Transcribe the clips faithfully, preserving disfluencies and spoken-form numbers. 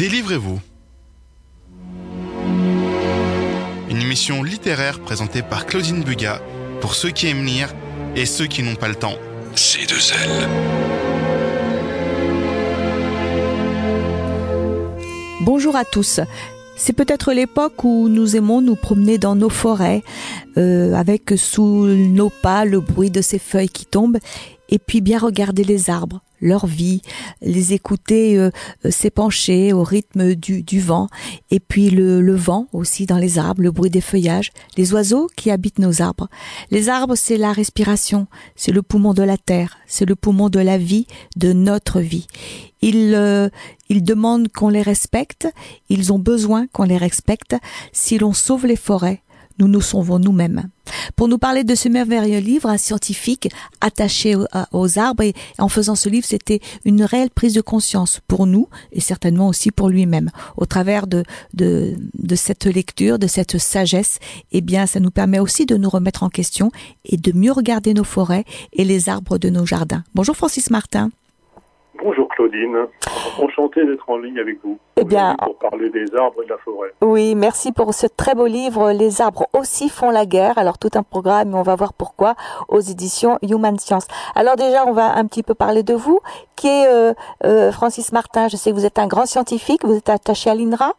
Délivrez-vous. Une émission littéraire présentée par Claudine Bugat pour ceux qui aiment lire et ceux qui n'ont pas le temps. C deux L. Bonjour à tous. C'est peut-être l'époque où nous aimons nous promener dans nos forêts, euh, avec sous nos pas le bruit de ces feuilles qui tombent, et puis bien regarder les arbres, leur vie, les écouter euh, s'épancher au rythme du, du vent, et puis le, le vent aussi dans les arbres, le bruit des feuillages, les oiseaux qui habitent nos arbres. Les arbres, c'est la respiration, c'est le poumon de la terre, c'est le poumon de la vie, de notre vie. Ils, euh, ils demandent qu'on les respecte, ils ont besoin qu'on les respecte. Si l'on sauve les forêts, nous nous sauvons nous-mêmes. Pour nous parler de ce merveilleux livre, un scientifique attaché aux, aux arbres, et en faisant ce livre, c'était une réelle prise de conscience pour nous et certainement aussi pour lui-même. Au travers de, de, de cette lecture, de cette sagesse, eh bien, ça nous permet aussi de nous remettre en question et de mieux regarder nos forêts et les arbres de nos jardins. Bonjour Francis Martin. Bonjour Claudine, enchanté d'être en ligne avec vous. Eh bien, pour parler des arbres et de la forêt. Oui, merci pour ce très beau livre, Les arbres aussi font la guerre. Alors tout un programme, on va voir pourquoi, aux éditions Human Science. Alors déjà, on va un petit peu parler de vous, qui est euh, euh, Francis Martin. Je sais que vous êtes un grand scientifique, vous êtes attaché à l'INRA.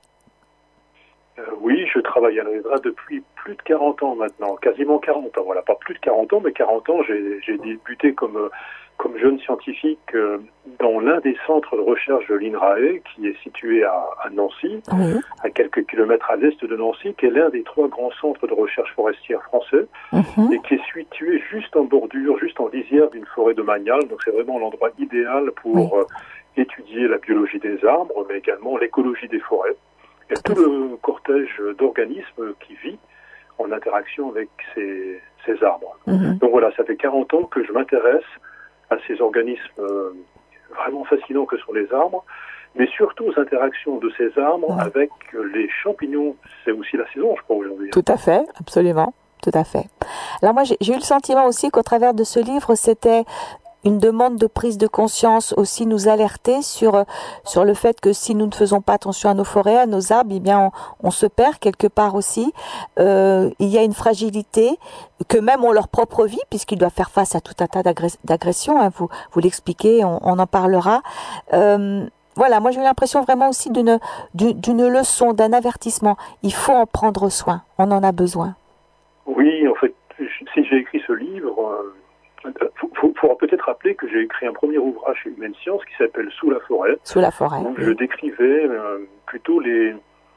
Euh, oui, je travaille à l'INRA depuis plus de quarante ans maintenant, quasiment quarante ans. Voilà, pas plus de quarante ans, mais quarante ans, j'ai, j'ai débuté comme... Euh, comme jeune scientifique euh, dans l'un des centres de recherche de l'INRAE, qui est situé à, à Nancy, oui. à quelques kilomètres à l'est de Nancy, qui est l'un des trois grands centres de recherche forestière français, uh-huh. et qui est situé juste en bordure, juste en lisière d'une forêt domaniale. Donc c'est vraiment l'endroit idéal pour oui. euh, étudier la biologie des arbres, mais également l'écologie des forêts. Il y a tout le cortège d'organismes qui vit en interaction avec ces, ces arbres. Uh-huh. Donc voilà, ça fait quarante ans que je m'intéresse à ces organismes euh, vraiment fascinants que sont les arbres, mais surtout aux interactions de ces arbres ouais. avec les champignons. C'est aussi la saison, je crois, aujourd'hui. Tout à fait, absolument, tout à fait. Alors moi, j'ai, j'ai eu le sentiment aussi qu'au travers de ce livre, c'était une demande de prise de conscience, aussi nous alerter sur sur le fait que si nous ne faisons pas attention à nos forêts, à nos arbres, eh bien on, on se perd quelque part aussi. Euh, il y a une fragilité que même ont leur propre vie, puisqu'ils doivent faire face à tout un tas d'agress- d'agressions. Hein, vous vous l'expliquez, on, on en parlera. Euh, voilà, moi j'ai eu l'impression vraiment aussi d'une d'une, d'une leçon, d'un avertissement. Il faut en prendre soin. On en a besoin. Oui, en fait, si j'ai écrit ce livre. Euh... Il faut, faut peut-être rappeler que j'ai écrit un premier ouvrage chez Human Science qui s'appelle Sous la forêt. Sous la forêt. Où oui. je décrivais euh, plutôt les,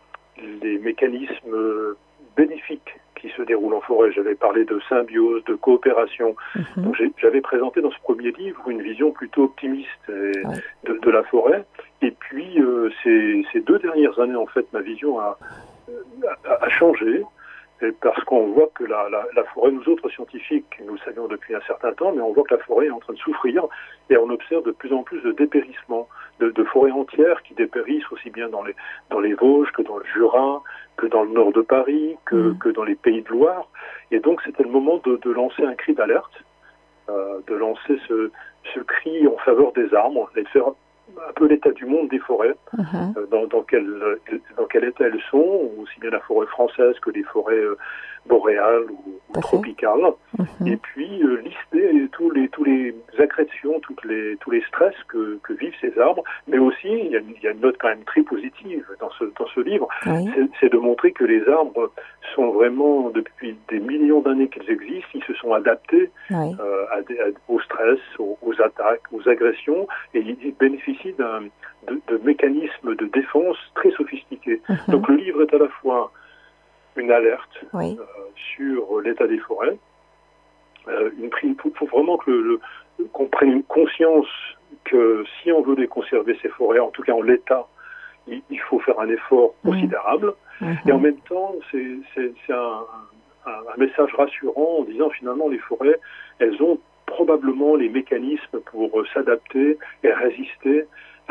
les mécanismes bénéfiques qui se déroulent en forêt. J'avais parlé de symbiose, de coopération. Mm-hmm. Donc j'ai, j'avais présenté dans ce premier livre une vision plutôt optimiste et, oui. de, de la forêt. Et puis euh, ces, ces deux dernières années, en fait, ma vision a, a, a changé. Parce qu'on voit que la, la, la forêt, nous autres scientifiques, nous le savions depuis un certain temps, mais on voit que la forêt est en train de souffrir et on observe de plus en plus de dépérissement, de, de forêts entières qui dépérissent aussi bien dans les, dans les Vosges que dans le Jura, que dans le nord de Paris, que, mmh. que dans les Pays de Loire. Et donc c'était le moment de, de lancer un cri d'alerte, euh, de lancer ce, ce cri en faveur des arbres, et de faire un peu l'état du monde des forêts, uh-huh. euh, dans, dans, quel, dans quel état elles sont, aussi bien la forêt française que les forêts euh, boréales ou, ou tropicales, uh-huh. et puis euh, lister tous les, tous les agressions, toutes les, tous les stress que, que vivent ces arbres, mais aussi, il y, a, il y a une note quand même très positive dans ce, dans ce livre, oui. c'est, c'est de montrer que les arbres sont vraiment, depuis des millions d'années qu'ils existent, ils se sont adaptés oui. euh, à des, à, au stress, aux, aux attaques, aux agressions, et ils, ils bénéficient d'un, de, de mécanismes de défense très sophistiqués. Mm-hmm. Donc le livre est à la fois une alerte oui. euh, sur l'état des forêts. Euh, il faut, faut vraiment que le, le, qu'on prenne une conscience que si on veut les conserver, ces forêts, en tout cas en l'état, il, il faut faire un effort mmh. considérable. Mmh. Et en même temps, c'est, c'est, c'est un, un, un message rassurant en disant finalement les forêts, elles ont probablement les mécanismes pour euh, s'adapter et résister à ces agressions.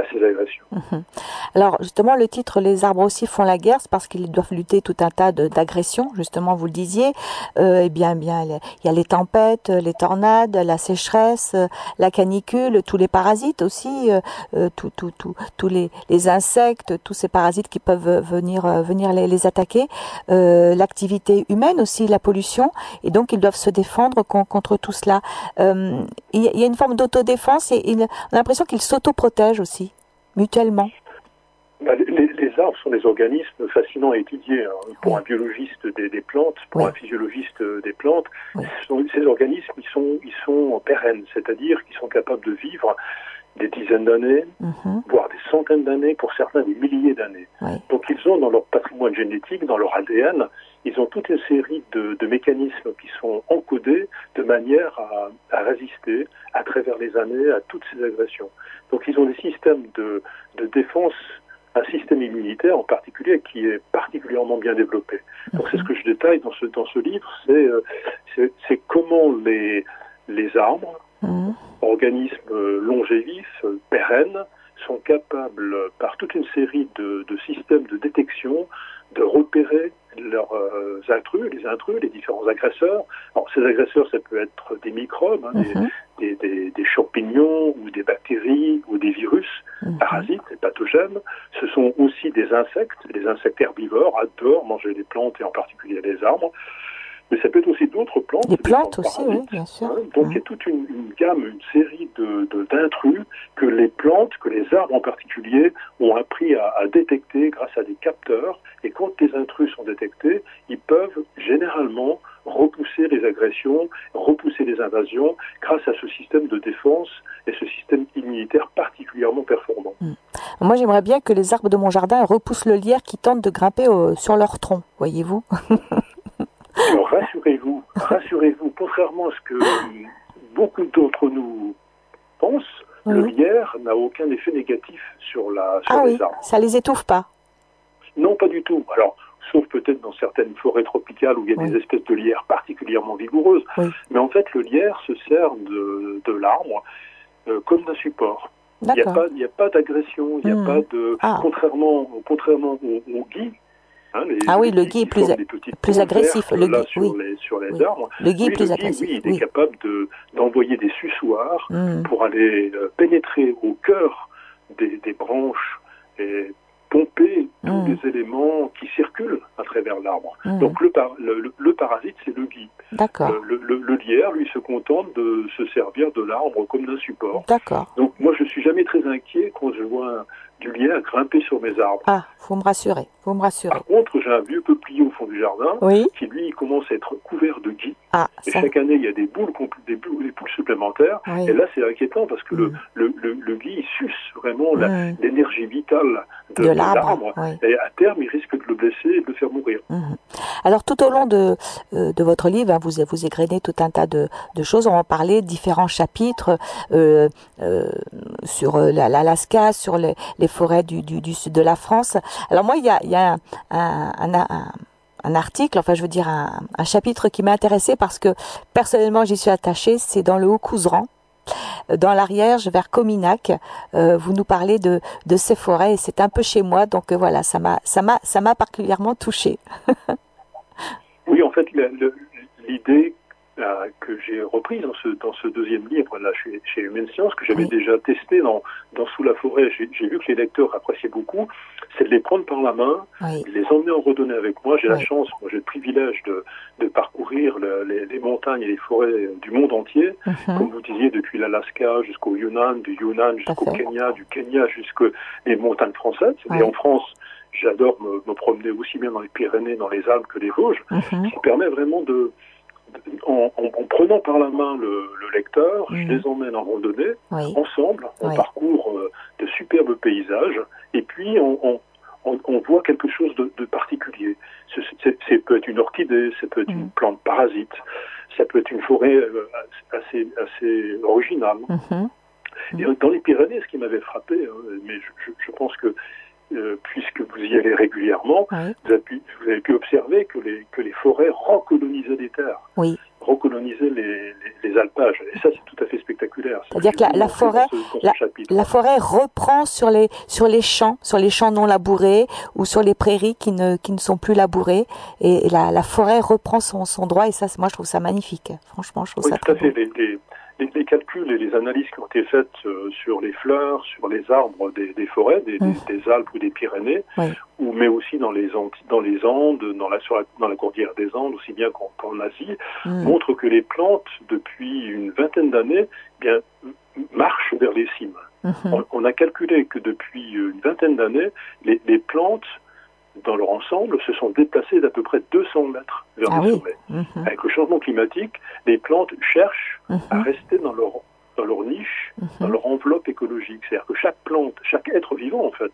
agressions. Mmh. Alors justement, le titre Les arbres aussi font la guerre, c'est parce qu'ils doivent lutter tout un tas de, d'agressions, justement, vous le disiez. Euh, eh bien, bien, il y a les tempêtes, les tornades, la sécheresse, la canicule, tous les parasites aussi, euh, tous tout, tout, tous les, les insectes, tous ces parasites qui peuvent venir, venir les, les attaquer. Euh, l'activité humaine aussi, la pollution, et donc ils doivent se défendre con, contre tout cela. Euh, il y a une forme d'autodéfense et il, on a l'impression qu'ils s'autoprotègent aussi, mutuellement. Bah, les, les arbres sont des organismes fascinants à étudier. Hein. Pour oui. un biologiste des, des plantes, pour oui. un physiologiste des plantes, oui. sont, ces organismes ils sont, ils sont pérennes, c'est-à-dire qu'ils sont capables de vivre des dizaines d'années, mm-hmm. voire des centaines d'années, pour certains des milliers d'années. Oui. Donc ils ont dans leur patrimoine génétique, dans leur A D N, ils ont toute une série de, de mécanismes qui sont encodés de manière à, à résister à travers les années à toutes ces agressions. Donc ils ont des systèmes de, de défense, un système immunitaire en particulier qui est particulièrement bien développé. Donc mm-hmm. c'est ce que je détaille dans ce, dans ce livre, c'est, euh, c'est, c'est comment les, les arbres, mm-hmm. organismes longévifs, pérennes, sont capables, par toute une série de, de systèmes de détection, de repérer leurs euh, intrus, les intrus, les différents agresseurs. Alors, ces agresseurs, ça peut être des microbes, hein, mm-hmm. des, des, des, des champignons, ou des bactéries, ou des virus, mm-hmm. parasites, des pathogènes. Ce sont aussi des insectes. Les insectes herbivores adorent manger des plantes, et en particulier les arbres. Mais ça peut être aussi d'autres plantes. Les plantes aussi, oui, bien sûr. Hein. Donc, mmh. il y a toute une, une gamme, une série de, de, d'intrus que les plantes, que les arbres en particulier, ont appris à, à détecter grâce à des capteurs. Et quand les intrus sont détectés, ils peuvent généralement repousser les agressions, repousser les invasions grâce à ce système de défense et ce système immunitaire particulièrement performant. Mmh. Moi, j'aimerais bien que les arbres de mon jardin repoussent le lierre qui tente de grimper au, sur leur tronc, voyez-vous. Alors rassurez-vous, rassurez-vous, contrairement à ce que beaucoup d'entre nous pensent, oui. le lierre n'a aucun effet négatif sur, la, sur ah les oui, arbres. Ça les étouffe pas? Non, pas du tout. Alors, sauf peut-être dans certaines forêts tropicales où il y a oui. des espèces de lierre particulièrement vigoureuses. Oui. Mais en fait, le lierre se sert de, de l'arbre euh, comme d'un support. Il n'y a pas, il n'y a pas d'agression, il n'y a mmh. pas de... Ah. Contrairement, contrairement au, au gui, Hein, les, ah oui, le gui est plus, plus agressif. Le gui, sur, oui. les, sur les oui. arbres. Le gui est oui, plus le agressif. Gui, oui, il oui. est capable de, d'envoyer des suçoirs mm. pour aller euh, pénétrer au cœur des, des branches et pomper tous mm. les éléments qui circulent à travers l'arbre. Mm. Donc le, par, le, le, le parasite, c'est le gui. D'accord. Euh, le, le, le lierre, lui, se contente de se servir de l'arbre comme d'un support. D'accord. Donc moi, je suis jamais très inquiet quand je vois un, du lierre grimper sur mes arbres. Ah, faut me rassurer, faut me rassurer. Par contre, j'ai un vieux peuplier au fond du jardin oui. qui, lui, commence à être couvert de gui. Ah, et ça... chaque année, il y a des boules, des boules, des boules supplémentaires. Oui. Et là, c'est inquiétant parce que mmh. le, le, le, le gui, il suce vraiment mmh. la, l'énergie vitale de, de, de l'arbre. l'arbre. Oui. Et à terme, il risque de le blesser et de le faire mourir. Mmh. Alors, tout au long de, euh, de votre livre, hein, vous, vous égrenez tout un tas de, de choses. On va en parler, différents chapitres euh, euh, sur euh, l'Alaska, sur les, les forêts du, du, du sud de la France. Alors moi, il y a, il y a un, un, un, un, un article, enfin je veux dire un, un chapitre qui m'a intéressé parce que personnellement j'y suis attachée, c'est dans le Haut-Couserans. Dans l'Ariège, vers Cominac, euh, vous nous parlez de, de ces forêts et c'est un peu chez moi, donc euh, voilà, ça m'a, ça m'a, ça m'a particulièrement touchée. Oui, en fait, le, le, l'idée euh, que j'ai reprise dans ce, dans ce deuxième livre, là, chez, chez Humaine Science, que j'avais oui. déjà testé dans, dans Sous la forêt, j'ai, j'ai vu que les lecteurs appréciaient beaucoup, c'est de les prendre par la main, oui. de les emmener en randonnée avec moi. J'ai oui. la chance, moi j'ai le privilège de, de parcourir le, les, les montagnes et les forêts du monde entier, mm-hmm. comme vous disiez, depuis l'Alaska jusqu'au Yunnan, du Yunnan jusqu'au Kenya, du Kenya jusqu'aux montagnes françaises. Oui. Et en France, j'adore me, me promener aussi bien dans les Pyrénées, dans les Alpes que les Vosges, mm-hmm. qui permet vraiment de... En, en, en prenant par la main le, le lecteur, mmh. je les emmène en randonnée, oui. ensemble, on oui. parcourt euh, de superbes paysages, et puis on, on, on, on voit quelque chose de, de particulier. Ça peut être une orchidée, ça peut être mmh. une plante parasite, ça peut être une forêt euh, assez, assez originale. Mmh. Et dans les Pyrénées, ce qui m'avait frappé, hein, mais je, je pense que Euh, puisque vous y allez régulièrement, oui. vous, avez pu, vous avez pu observer que les, que les forêts recolonisaient des terres. Oui. recoloniser les, les, les alpages. Et ça, c'est tout à fait spectaculaire. C'est-à-dire que la, la forêt, ce, la, la forêt reprend sur les sur les champs, sur les champs non labourés ou sur les prairies qui ne qui ne sont plus labourées, et, et la, la forêt reprend son, son droit. Et ça, moi, je trouve ça magnifique. Franchement, je trouve oui, ça tout à très fait. beau. Les, les, les, les calculs et les analyses qui ont été faites euh, sur les fleurs, sur les arbres des, des forêts, des, mmh. des, des Alpes ou des Pyrénées, oui. ou mais aussi dans les Andes, dans les Andes, dans la sur la, dans la cordillère des Andes, aussi bien qu'en, qu'en Asie, mmh. montrent que les plantes, depuis une vingtaine d'années, eh bien marchent vers les cimes. Mmh. On, on a calculé que depuis une vingtaine d'années, les, les plantes dans leur ensemble, se sont déplacées d'à peu près deux cents mètres vers ah le oui. sommet. Mmh. Avec le changement climatique, les plantes cherchent mmh. à rester dans leur, dans leur niche, mmh. dans leur enveloppe écologique. C'est-à-dire que chaque plante, chaque être vivant, en fait,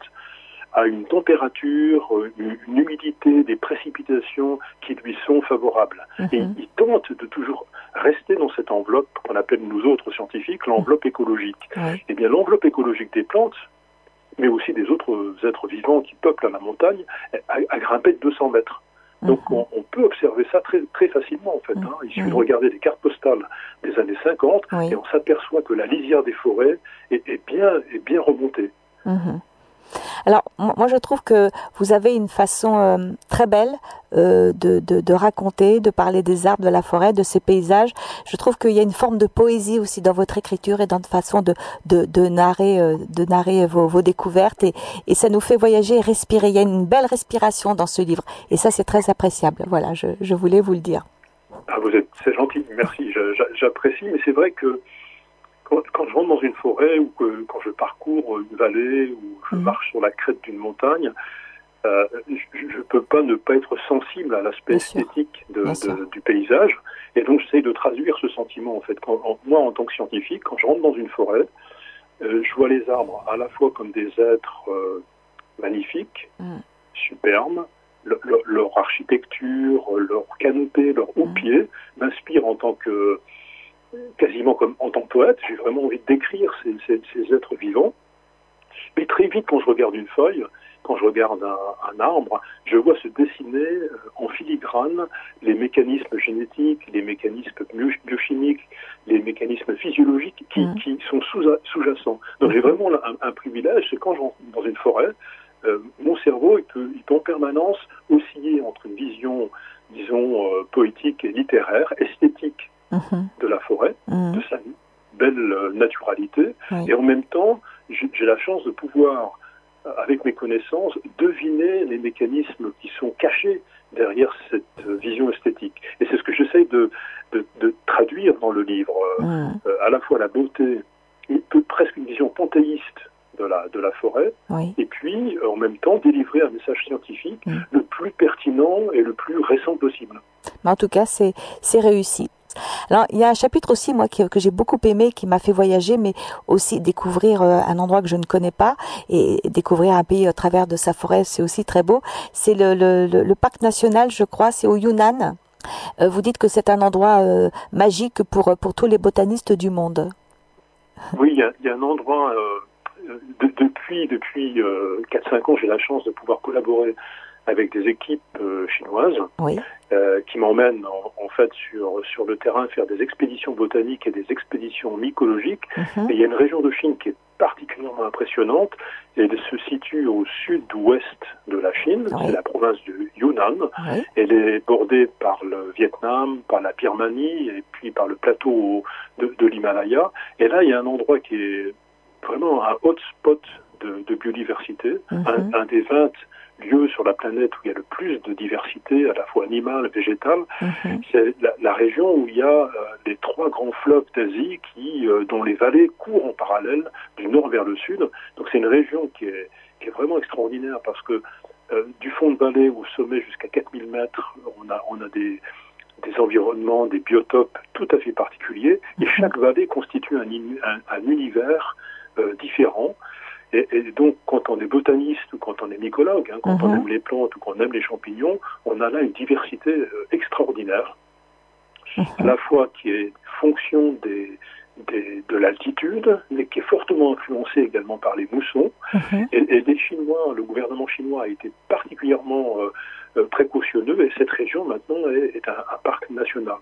a une température, une, une humidité, des précipitations qui lui sont favorables. Mmh. Et il tente de toujours rester dans cette enveloppe qu'on appelle, nous autres scientifiques, l'enveloppe écologique. Mmh. Eh bien, l'enveloppe écologique des plantes, mais aussi des autres êtres vivants qui peuplent la montagne, a, a grimpé de deux cents mètres. Donc mmh. on, on peut observer ça très, très facilement en fait. Hein. Il suffit mmh. de regarder des cartes postales des années cinquante oui. et on s'aperçoit que la lisière des forêts est, est, bien, est bien remontée. Mmh. Alors, moi, je trouve que vous avez une façon euh, très belle euh, de, de, de raconter, de parler des arbres, de la forêt, de ces paysages. Je trouve qu'il y a une forme de poésie aussi dans votre écriture et dans votre façon de, de, de narrer, euh, de narrer vos, vos découvertes. Et, et ça nous fait voyager et respirer. Il y a une belle respiration dans ce livre. Et ça, c'est très appréciable. Voilà, je, je voulais vous le dire. Ah, vous êtes, c'est gentil, merci. Je, j'apprécie, mais c'est vrai que Quand, quand je rentre dans une forêt ou que quand je parcours une vallée ou je mmh. marche sur la crête d'une montagne, euh, je ne peux pas ne pas être sensible à l'aspect Bien esthétique de, de, du paysage. Et donc, j'essaie de traduire ce sentiment. En fait, quand, en, moi, en tant que scientifique, quand je rentre dans une forêt, euh, je vois les arbres à la fois comme des êtres euh, magnifiques, mmh. superbes. Le, le, leur architecture, leur canopée, leur haut pied mmh. m'inspirent en tant que quasiment comme en tant que poète, j'ai vraiment envie de décrire ces, ces, ces êtres vivants. Mais très vite, quand je regarde une feuille, quand je regarde un, un arbre, je vois se dessiner en filigrane les mécanismes génétiques, les mécanismes biochimiques, les mécanismes physiologiques qui, mmh. qui sont sous, sous-jacents. Donc j'ai vraiment un, un privilège, c'est quand je rentre dans une forêt, euh, mon cerveau il peut, il peut en permanence osciller entre une vision, disons, euh, poétique et littéraire, esthétique, Mmh. de la forêt, mmh. de sa belle naturalité, oui. et en même temps, j'ai, j'ai la chance de pouvoir, avec mes connaissances, deviner les mécanismes qui sont cachés derrière cette vision esthétique. Et c'est ce que j'essaie de, de, de traduire dans le livre, mmh. euh, à la fois la beauté, presque une vision panthéiste de la, de la forêt, oui. et puis, en même temps, délivrer un message scientifique mmh. le plus pertinent et le plus récent possible. Mais en tout cas, c'est, c'est réussi. Alors, il y a un chapitre aussi, moi, qui, que j'ai beaucoup aimé, qui m'a fait voyager, mais aussi découvrir euh, un endroit que je ne connais pas, et découvrir un pays à travers de sa forêt, c'est aussi très beau. C'est le, le, le, le parc national, je crois, c'est au Yunnan. Euh, vous dites que c'est un endroit euh, magique pour, pour tous les botanistes du monde. Oui, il y a, il y a un endroit, euh, de, depuis, depuis euh, quatre cinq ans, j'ai la chance de pouvoir collaborer avec des équipes euh, chinoises oui. euh, qui m'emmènent en, en fait sur, sur le terrain faire des expéditions botaniques et des expéditions mycologiques. Mm-hmm. Et il y a une région de Chine qui est particulièrement impressionnante et elle se situe au sud-ouest de la Chine, oui. c'est la province du Yunnan. Oui. Elle est bordée par le Vietnam, par la Birmanie et puis par le plateau de, de l'Himalaya. Et là, il y a un endroit qui est vraiment un hotspot de, de biodiversité, mm-hmm. un, un des vingt lieu sur la planète où il y a le plus de diversité, à la fois animale et végétale. Mm-hmm. C'est la, la région où il y a euh, les trois grands fleuves d'Asie qui, euh, dont les vallées courent en parallèle du nord vers le sud. Donc c'est une région qui est, qui est vraiment extraordinaire parce que euh, du fond de vallée au sommet jusqu'à quatre mille mètres, on a, on a des, des environnements, des biotopes tout à fait particuliers. Et chaque vallée constitue un, un, un univers euh, différent. Et, et donc, quand on est botaniste ou quand on est mycologue, hein, quand mm-hmm. on aime les plantes ou qu'on aime les champignons, on a là une diversité euh, extraordinaire, mm-hmm. à la fois qui est fonction des, des, de l'altitude, mais qui est fortement influencée également par les moussons. Mm-hmm. Et, et les Chinois, le gouvernement chinois a été particulièrement euh, euh, précautionneux, et cette région maintenant est, est un, un parc national.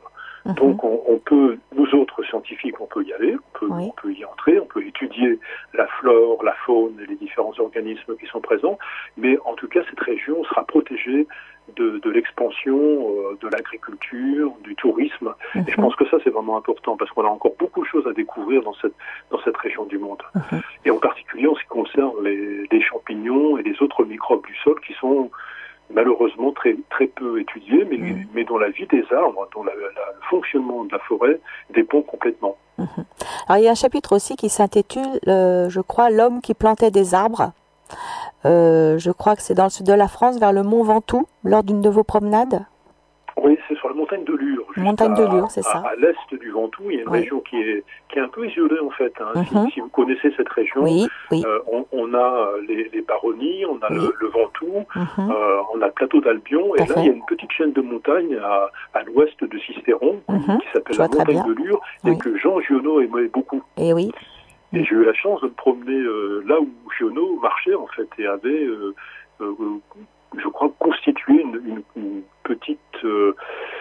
Mmh. Donc on, on peut, nous autres scientifiques, on peut y aller, on peut, oui. on peut y entrer, on peut étudier la flore, la faune et les différents organismes qui sont présents, mais en tout cas cette région sera protégée de, de l'expansion euh, de l'agriculture, du tourisme, mmh. et je pense que ça c'est vraiment important parce qu'on a encore beaucoup de choses à découvrir dans cette, dans cette région du monde. Mmh. Et en particulier en ce qui concerne les, les champignons et les autres microbes du sol qui sont malheureusement très, très peu étudiés, mais, mmh. mais dont la vie des arbres, dont la, la, le fonctionnement de la forêt dépend complètement. Mmh. Alors il y a un chapitre aussi qui s'intitule, euh, je crois, L'homme qui plantait des arbres. Euh, je crois que c'est dans le sud de la France, vers le mont Ventoux, lors d'une de vos promenades. Oui, c'est sur la montagne de Lure. Montagne de Lure, c'est ça. À, à l'est du Ventoux, il y a une oui. région qui est, qui est un peu isolée en fait. Hein. Mm-hmm. si, si vous connaissez cette région, oui, oui. Euh, on, on a les, les Baronnies, on a oui. le, le Ventoux, mm-hmm. euh, on a le plateau d'Albion, et là fait. il y a une petite chaîne de montagnes à, à l'ouest de Sisteron, mm-hmm. qui s'appelle la montagne de Lure, oui. et que Jean Giono aimait beaucoup. Et oui. Et j'ai eu la chance de me promener euh, là où Giono marchait en fait et avait, euh, euh, je crois, constitué une, une, une petite, euh,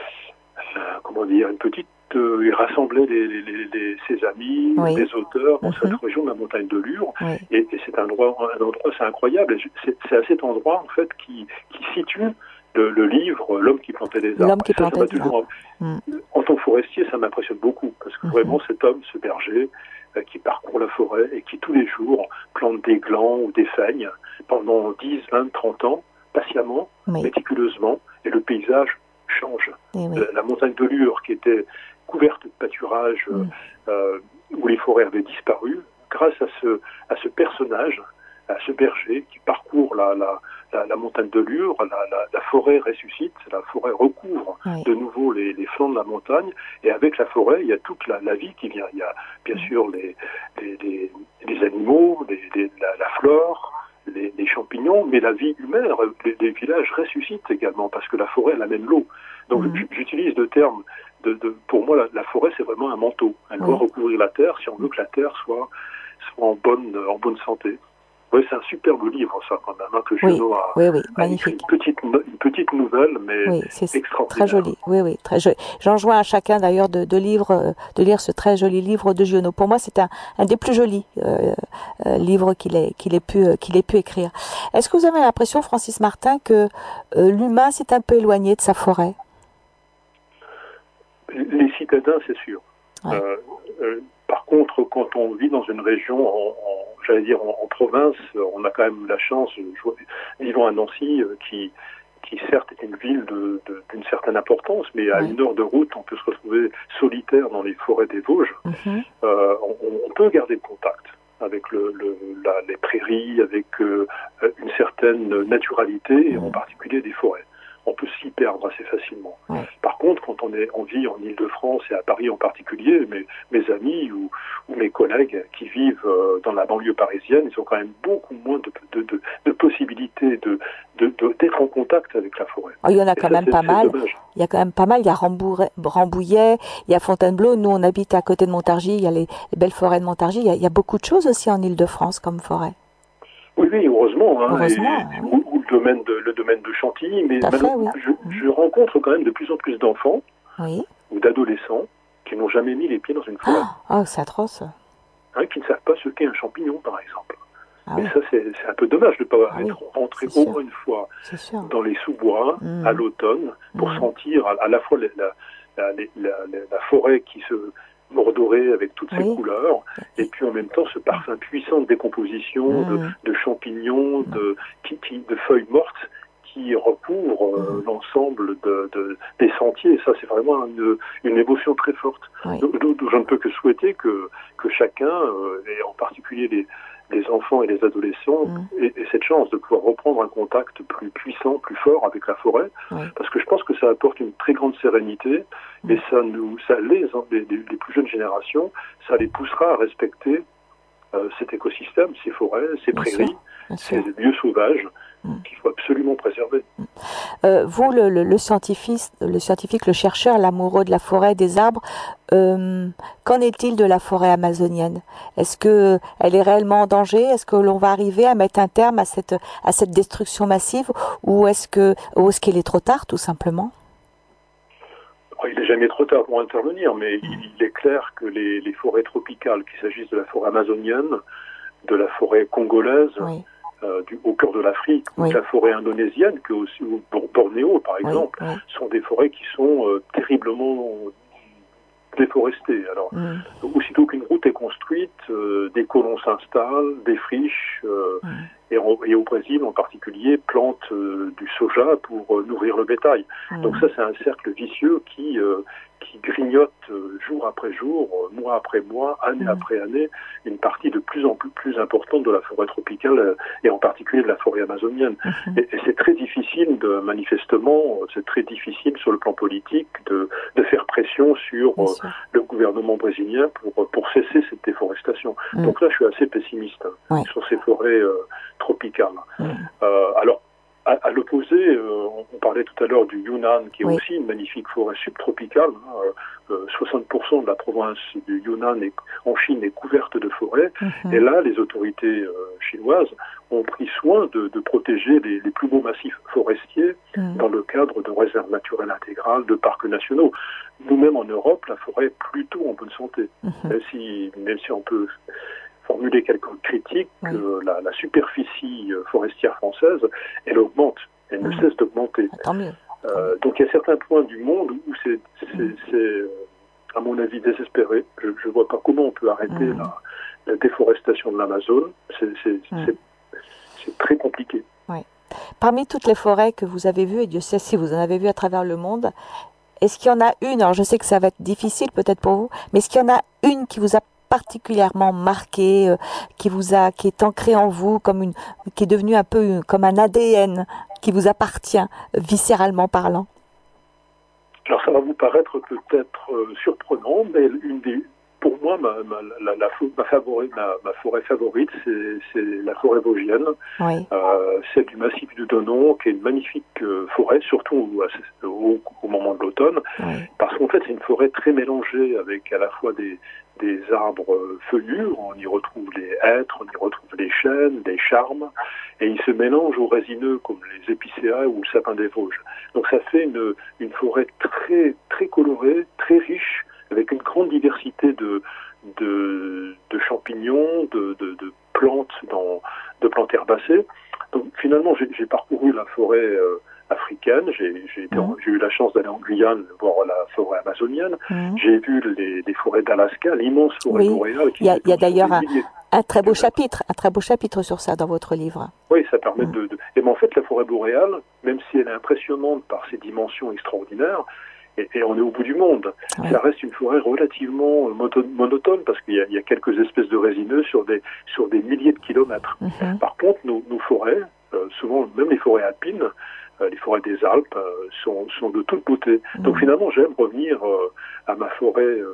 euh, comment dire, une petite, euh, il rassemblait les, les, les, les, ses amis, oui. les auteurs dans mm-hmm. cette région de la montagne de Lure. Oui. Et, et c'est un endroit, un endroit, c'est incroyable. C'est, c'est à cet endroit en fait qui, qui situe le, le livre L'homme qui plantait des arbres. L'homme qui plantait des arbres. Mm. En tant que forestier, ça m'impressionne beaucoup parce que mm-hmm. vraiment cet homme, ce berger, qui parcourt la forêt et qui tous les jours plante des glands ou des feignes pendant dix, vingt, trente ans, patiemment, oui. méticuleusement, et le paysage change. Oui. La, la montagne de Lure, qui était couverte de pâturages mm. euh, où les forêts avaient disparu, grâce à ce, à ce personnage, à ce berger qui parcourt la, la, la, la montagne de Lure, la, la, la forêt ressuscite, la forêt recouvre oui. de nouveau les, les flancs de la montagne, et avec la forêt, il y a toute la, la vie qui vient. Il y a bien oui. sûr les, les, les, les animaux, les, les, la, la flore, les, les champignons, mais la vie humaine, les, les villages ressuscitent également, parce que la forêt, elle amène l'eau. Donc mm-hmm. j'utilise le terme, de, de, pour moi, la, la forêt, c'est vraiment un manteau. Elle oui. doit recouvrir la terre si on veut que la terre soit, soit en, bonne, en bonne santé. Oui, c'est un superbe livre, ça, quand même, hein, que Giono oui, a, oui, oui, a écrit une petite, une petite nouvelle, mais oui, c'est extraordinaire. Très joli, oui, oui, très joli. J'enjoins à chacun, d'ailleurs, de, de, livre, de lire ce très joli livre de Giono. Pour moi, c'est un, un des plus jolis euh, euh, livres qu'il ait, qu'il ait pu, qu'il ait pu écrire. Est-ce que vous avez l'impression, Francis Martin, que euh, l'humain s'est un peu éloigné de sa forêt? Les citadins, c'est sûr. Ouais. Euh, euh, par contre, quand on vit dans une région, en, en, j'allais dire en, en province, on a quand même la chance, vivant à Nancy, euh, qui, qui certes est une ville de, de, d'une certaine importance, mais à oui. une heure de route, on peut se retrouver solitaire dans les forêts des Vosges. Mm-hmm. Euh, on, on peut garder le contact avec le, le, la, les prairies, avec euh, une certaine naturalité, et mm. en particulier des forêts. On peut s'y perdre assez facilement. Ouais. Par contre, quand on, est, on vit en Île-de-France et à Paris en particulier, mes, mes amis ou, ou mes collègues qui vivent euh, dans la banlieue parisienne, ils ont quand même beaucoup moins de, de, de, de possibilités de, de, de, d'être en contact avec la forêt. Oh, il y en a quand ça, même pas mal. Dommage. Il y a quand même pas mal. Il y a Rambouillet, il y a Fontainebleau. Nous, on habite à côté de Montargis. Il y a les, les belles forêts de Montargis. Il y, a, il y a beaucoup de choses aussi en Île-de-France comme forêt. Oui, oui, heureusement. Hein, heureusement et, oui. ou, ou le domaine de, le domaine de Chantilly, mais fait, oui. je, je rencontre quand même de plus en plus d'enfants oui. ou d'adolescents qui n'ont jamais mis les pieds dans une forêt. Oh, c'est atroce. Hein, qui ne savent pas ce qu'est un champignon, par exemple. Ah mais oui. ça, c'est, c'est un peu dommage de ne pas ah être oui. rentré c'est au sûr. moins une fois c'est dans les sous-bois mmh. à l'automne pour mmh. sentir à, à la fois la, la, la, la, la, la forêt qui se mordorée avec toutes ses oui. couleurs, et puis en même temps ce parfum puissant de décomposition, mmh. de, de champignons, de, qui, qui, de feuilles mortes qui recouvrent euh, mmh. l'ensemble de, de, des sentiers. Et ça, c'est vraiment une, une émotion très forte. Oui. Donc, donc, je ne peux que souhaiter que, que chacun, euh, et en particulier les, les enfants et les adolescents, mmh. aient, aient cette chance de pouvoir reprendre un contact plus puissant, plus fort avec la forêt, oui. parce que je pense que ça apporte une très grande sérénité, mmh. et ça nous, ça les, les, les plus jeunes générations, ça les poussera à respecter euh, cet écosystème, ces forêts, ces Bien prairies, sûr. Bien ces sûr. lieux sauvages, mmh. qu'il faut absolument préserver. Euh, vous, le, le, le, scientifique, le scientifique, le chercheur, l'amoureux de la forêt, des arbres, euh, qu'en est-il de la forêt amazonienne? Est-ce que elle est réellement en danger? Est-ce que l'on va arriver à mettre un terme à cette, à cette destruction massive, ou est-ce que, ou est-ce qu'il est trop tard, tout simplement? il n'est jamais trop tard pour intervenir, mais il est clair que les, les forêts tropicales, qu'il s'agisse de la forêt amazonienne, de la forêt congolaise, oui. euh, du, au cœur de l'Afrique, oui. ou de la forêt indonésienne, que aussi, ou Bornéo par exemple, oui. Oui. sont des forêts qui sont euh, terriblement déforestées. Alors, mm. aussitôt qu'une route est construite, euh, des colons s'installent, défrichent, euh, mm. et, en, et au Brésil en particulier, plantent euh, du soja pour euh, nourrir le bétail. Mm. Donc ça, c'est un cercle vicieux qui, euh, qui grignote euh, jour après jour, euh, mois après mois, année mm. après année, une partie de plus en plus, plus importante de la forêt tropicale, euh, et en particulier de la forêt amazonienne. Mm-hmm. Et, et c'est très difficile, de, manifestement, c'est très difficile sur le plan politique de, de faire pression sur euh, le gouvernement brésilien pour, pour cesser cette déforestation. Mm. Donc là, je suis assez pessimiste hein, ouais. sur ces forêts euh, tropicales. Mm. Euh, alors, à, à l'opposé, euh, on parlait tout à l'heure du Yunnan, qui est oui. aussi une magnifique forêt subtropicale. Hein, euh, soixante pour cent de la province du Yunnan est, en Chine est couverte de forêts. Mm-hmm. Et là, les autorités euh, chinoises ont pris soin de, de protéger les, les plus beaux massifs forestiers mm. dans le cadre de réserves naturelles intégrales, de parcs nationaux. Nous-mêmes en Europe, la forêt est plutôt en bonne santé. Mm-hmm. Même si, même si on peut formuler quelques critiques, oui. euh, la, la superficie forestière française, elle augmente, elle mmh. ne cesse d'augmenter. Tant mieux. Euh, donc il y a certains points du monde où c'est, c'est, mmh. c'est à mon avis, désespéré. Je ne vois pas comment on peut arrêter mmh. la, la déforestation de l'Amazone. C'est, c'est, mmh. c'est, c'est très compliqué. Oui. Parmi toutes les forêts que vous avez vues, et Dieu sait si vous en avez vues à travers le monde, est-ce qu'il y en a une, alors je sais que ça va être difficile peut-être pour vous, mais est-ce qu'il y en a une qui vous a particulièrement marqué, euh, qui vous a, qui est ancré en vous, comme une, qui est devenu un peu une, comme un A D N qui vous appartient, euh, viscéralement parlant? Alors ça va vous paraître peut-être euh, surprenant, mais une des, pour moi, ma, ma, la, la, ma, favori, ma, ma forêt favorite, c'est, c'est la forêt vosgienne, oui. euh, celle du massif du Donon, qui est une magnifique euh, forêt, surtout au, au, au moment de l'automne, oui. parce qu'en fait c'est une forêt très mélangée avec à la fois des des arbres feuillus, on y retrouve les hêtres, on y retrouve les chênes, les charmes, et ils se mélangent aux résineux comme les épicéas ou le sapin des Vosges. Donc ça fait une, une forêt très, très colorée, très riche, avec une grande diversité de, de, de champignons, de, de, de plantes, dans, de plantes herbacées. Donc finalement, j'ai, j'ai parcouru la forêt euh, africaine, j'ai, j'ai, été en, mmh. j'ai eu la chance d'aller en Guyane voir la forêt amazonienne, mmh. j'ai vu les, les forêts d'Alaska, l'immense forêt oui. boréale. Il y a, il y a d'ailleurs un, un très beau chapitre, un très beau chapitre sur ça dans votre livre. Oui, ça permet mmh. de, de... Et mais en fait, la forêt boréale, même si elle est impressionnante par ses dimensions extraordinaires, et, et on est au bout du monde, oui. ça reste une forêt relativement monotone parce qu'il y a, il y a quelques espèces de résineux sur des, sur des milliers de kilomètres. Mmh. Par contre, nos, nos forêts, euh, souvent même les forêts alpines, Euh, les forêts des Alpes euh, sont, sont de toute beauté. Mmh. Donc finalement, j'aime revenir euh, à ma forêt. Euh,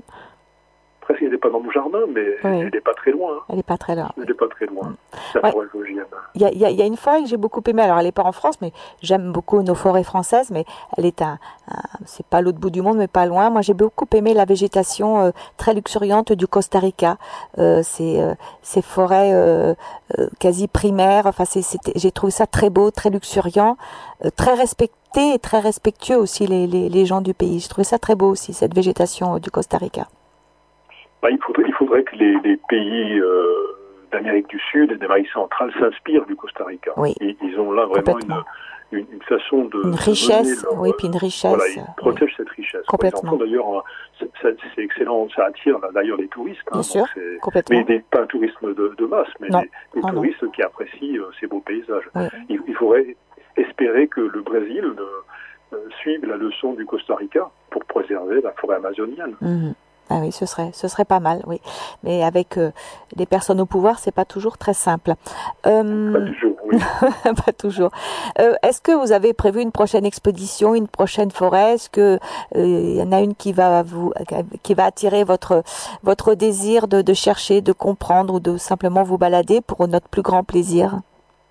presque, elle n'est pas dans mon jardin, mais oui. elle n'est pas très loin. Hein. Elle n'est pas très loin. Elle n'est pas très loin. Mmh. La ouais. forêt vosgienne. Il y a, il y a, il y a une forêt que j'ai beaucoup aimée. Alors, elle n'est pas en France, mais j'aime beaucoup nos forêts françaises. Mais elle est un, un c'est pas l'autre bout du monde, mais pas loin. Moi, j'ai beaucoup aimé la végétation euh, très luxuriante du Costa Rica. Euh, ces, euh, ces forêts euh, euh, quasi primaires. Enfin, c'est, c'était, j'ai trouvé ça très beau, très luxuriant, euh, très respecté et très respectueux aussi les, les, les gens du pays. J'ai trouvé ça très beau aussi, cette végétation euh, du Costa Rica. Bah, il faudrait, il faudrait que les, les pays euh, d'Amérique du Sud et d'Amérique centrale s'inspirent du Costa Rica. Oui. Ils, ils ont là vraiment une, une, une façon de... Une richesse, leur, oui, puis une richesse. Voilà, ils protègent oui. cette richesse. Complètement. Ils en font d'ailleurs, c'est, c'est excellent, ça attire d'ailleurs les touristes. Bien hein, sûr, c'est, complètement. Mais des, pas un tourisme de, de masse, mais non. des, des oh touristes non. qui apprécient euh, ces beaux paysages. Oui. Il, il faudrait espérer que le Brésil euh, suive la leçon du Costa Rica pour préserver la forêt amazonienne. Mmh. Ah oui, ce serait, ce serait pas mal, oui. Mais avec euh, les personnes au pouvoir, c'est pas toujours très simple. Euh... Pas toujours, oui. pas toujours. Euh, est-ce que vous avez prévu une prochaine expédition, une prochaine forêt? Est-ce que il euh, y en a une qui va vous, qui va attirer votre votre désir de, de chercher, de comprendre ou de simplement vous balader pour notre plus grand plaisir?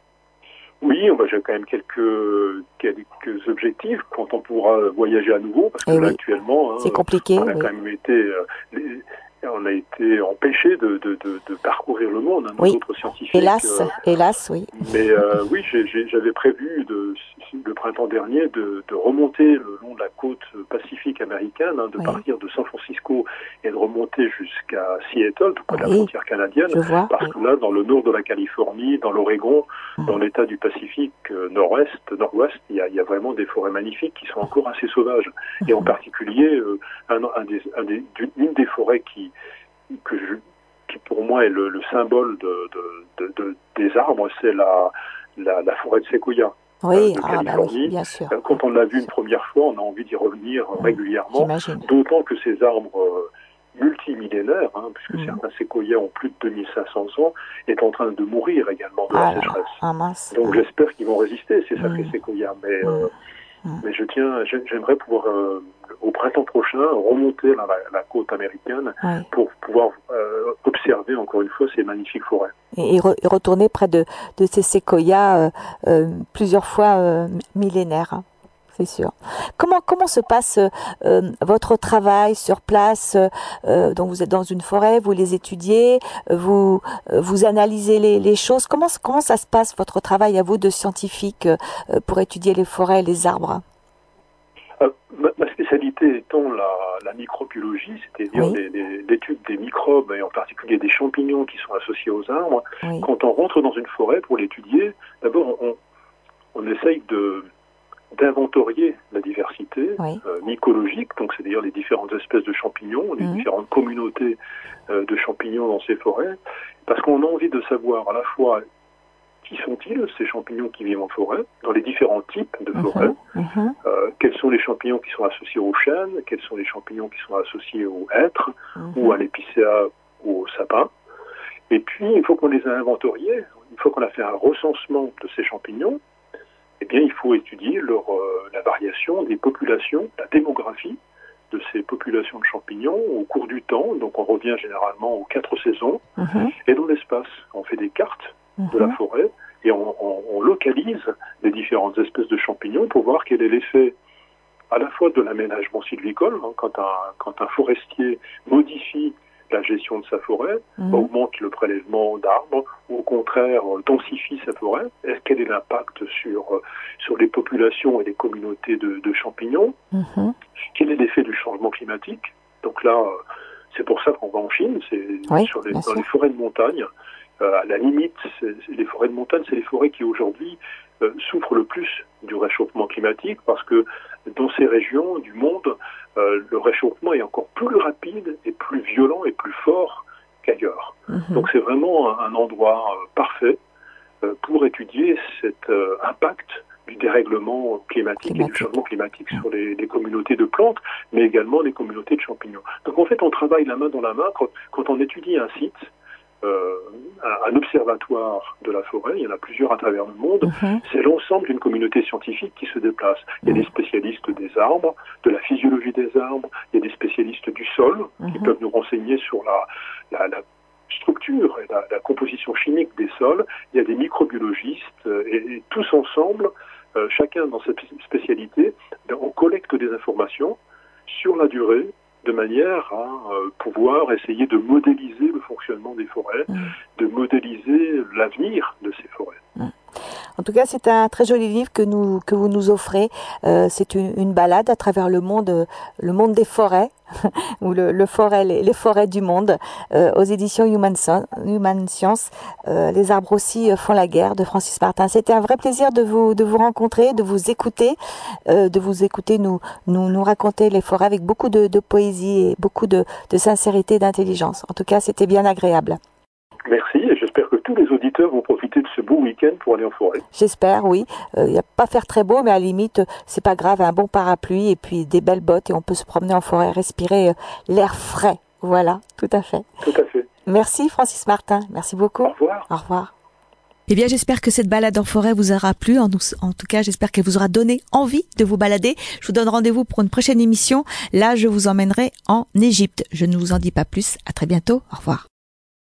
Oui, bah, j'ai quand même quelques quelques objectifs quand on pourra voyager à nouveau, parce que là, oui. actuellement, hein, c'est compliqué. On a oui. quand même été, euh, les, on a été empêché de, de, de, de parcourir le monde, hein, oui. d'autres scientifiques. Hélas, euh, hélas, oui. Mais euh, oui, j'ai, j'ai, j'avais prévu de, le printemps dernier de, de remonter le long de la côte pacifique américaine, hein, de oui. partir de San Francisco et de remonter jusqu'à Seattle, tout près de oui. la frontière canadienne, parce oui. que là, dans le nord de la Californie, dans l'Oregon, mmh. dans l'état du Pacifique euh, nord-ouest, nord-ouest, il y a, il y a vraiment des forêts magnifiques qui sont encore assez sauvages. Mmh. Et en particulier, euh, un, un des, un des, une des forêts qui, que je, qui pour moi est le, le symbole de, de, de, de, des arbres, c'est la, la, la forêt de séquoia. Oui, de ah, Californie. Bah oui, bien sûr. Quand on l'a vu une première fois, on a envie d'y revenir mmh, régulièrement, j'imagine. D'autant que ces arbres euh, multimillénaires, hein, puisque mmh. certains séquoias ont plus de deux mille cinq cents ans, est en train de mourir également de ah la sécheresse. Ah, mince. Donc ah. j'espère qu'ils vont résister, ces sacrés mmh. séquoias. Mais, mmh. euh, mmh. mais je tiens, j'aimerais pouvoir, euh, au printemps prochain, remonter la, la, la côte américaine oui. pour pouvoir euh, observer encore une fois ces magnifiques forêts. Et, et, re, et retourner près de, de ces séquoias euh, euh, plusieurs fois euh, millénaires, hein, c'est sûr. Comment, comment se passe euh, votre travail sur place euh, donc vous êtes dans une forêt, vous les étudiez, vous, vous analysez les, les choses. Comment, comment ça se passe votre travail à vous de scientifique euh, pour étudier les forêts et les arbres? Euh, ma, ma spécialité étant la, la microbiologie, c'est-à-dire oui. l'étude des microbes et en particulier des champignons qui sont associés aux arbres, oui. quand on rentre dans une forêt pour l'étudier, d'abord on, on essaye de d'inventorier la diversité oui. euh, mycologique, donc c'est-à-dire les différentes espèces de champignons, les mmh. différentes communautés euh, de champignons dans ces forêts, parce qu'on a envie de savoir à la fois qui sont-ils, ces champignons qui vivent en forêt, dans les différents types de forêts, mmh. Mmh. Euh, quels sont les champignons qui sont associés aux chênes, quels sont les champignons qui sont associés aux hêtres, mmh. ou à l'épicéa ou au sapin. Et puis, une fois qu'on les a inventoriés, une fois qu'on a fait un recensement de ces champignons, eh bien, il faut étudier leur, euh, la variation des populations, la démographie de ces populations de champignons au cours du temps. Donc, on revient généralement aux quatre saisons. Mmh. Et dans l'espace, on fait des cartes mmh. de la forêt et on, on, on localise les différentes espèces de champignons pour voir quel est l'effet à la fois de l'aménagement sylvicole, hein, quand, un, quand un forestier modifie la gestion de sa forêt, mmh. augmente le prélèvement d'arbres, ou au contraire densifie sa forêt. Quel est l'impact sur, sur les populations et les communautés de, de champignons? mmh. Quel est l'effet du changement climatique? Donc là, c'est pour ça qu'on va en Chine, c'est oui, sur les, dans sûr. les forêts de montagne. Euh, à la limite, c'est, c'est les forêts de montagne, c'est les forêts qui aujourd'hui euh, souffrent le plus du réchauffement climatique, parce que dans ces régions du monde, euh, le réchauffement est encore plus rapide et plus violent et plus fort qu'ailleurs. Mmh. Donc c'est vraiment un, un endroit euh, parfait euh, pour étudier cet euh, impact du dérèglement climatique, climatique. et du changement climatique mmh. sur les, les communautés de plantes, mais également les communautés de champignons. Donc en fait, on travaille la main dans la main quand, quand on étudie un site. Euh, un, un observatoire de la forêt, il y en a plusieurs à travers le monde, mmh. c'est l'ensemble d'une communauté scientifique qui se déplace. Il y a mmh. des spécialistes des arbres, de la physiologie des arbres, il y a des spécialistes du sol mmh. qui peuvent nous renseigner sur la, la, la structure et la, la composition chimique des sols, il y a des microbiologistes et, et tous ensemble, euh, chacun dans cette spécialité, on collecte des informations sur la durée de manière à euh, pouvoir essayer de modéliser le fonctionnement des forêts, mmh. de modéliser l'avenir de ces forêts. Mmh. En tout cas, c'est un très joli livre que, nous, que vous nous offrez. Euh, c'est une, une balade à travers le monde, le monde des forêts, ou le, le forêt, les, les forêts du monde, euh, aux éditions Human, Human Science. Euh, les arbres aussi font la guerre, de Francis Martin. C'était un vrai plaisir de vous, de vous rencontrer, de vous écouter, euh, de vous écouter nous, nous, nous raconter les forêts avec beaucoup de, de poésie et beaucoup de, de sincérité et d'intelligence. En tout cas, c'était bien agréable. Merci, et j'espère que tous les auditeurs vont profiter de ce beau week-end pour aller en forêt. J'espère, oui. Il euh, n'y a pas faire très beau, mais à la limite, c'est pas grave, un bon parapluie et puis des belles bottes et on peut se promener en forêt, respirer euh, l'air frais. Voilà, tout à fait. Tout à fait. Merci Francis Martin, merci beaucoup. Au revoir. Au revoir. Eh bien, j'espère que cette balade en forêt vous aura plu. En, en tout cas, j'espère qu'elle vous aura donné envie de vous balader. Je vous donne rendez-vous pour une prochaine émission. Là, je vous emmènerai en Égypte. Je ne vous en dis pas plus. À très bientôt. Au revoir.